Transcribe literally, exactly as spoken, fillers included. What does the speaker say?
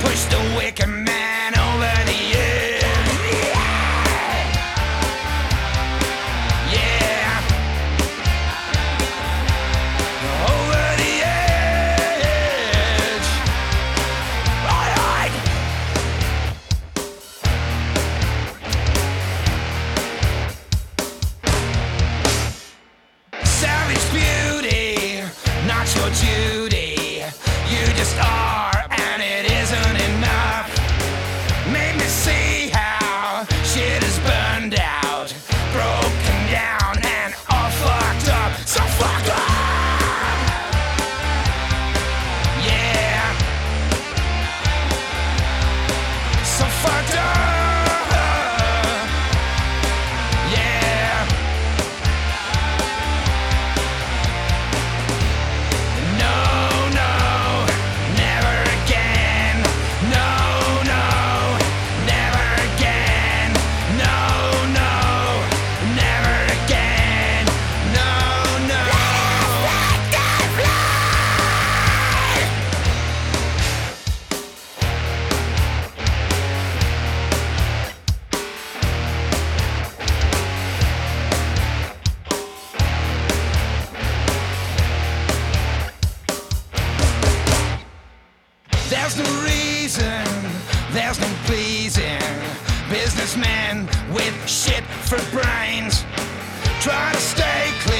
Push the wicked man over the edge. Yeah. Over the edge. All right. Savage beauty, not your duty. You just are, and it isn't enough. Made me see how shit is burned out, broken down, and all fucked up. So fucked up. Yeah. So fucked up. Yeah. No, no, never again. No, no, never again. No, no, never again. No, no. There's no reason, there's no pleasing businessmen with shit for brains. Try to stay clean.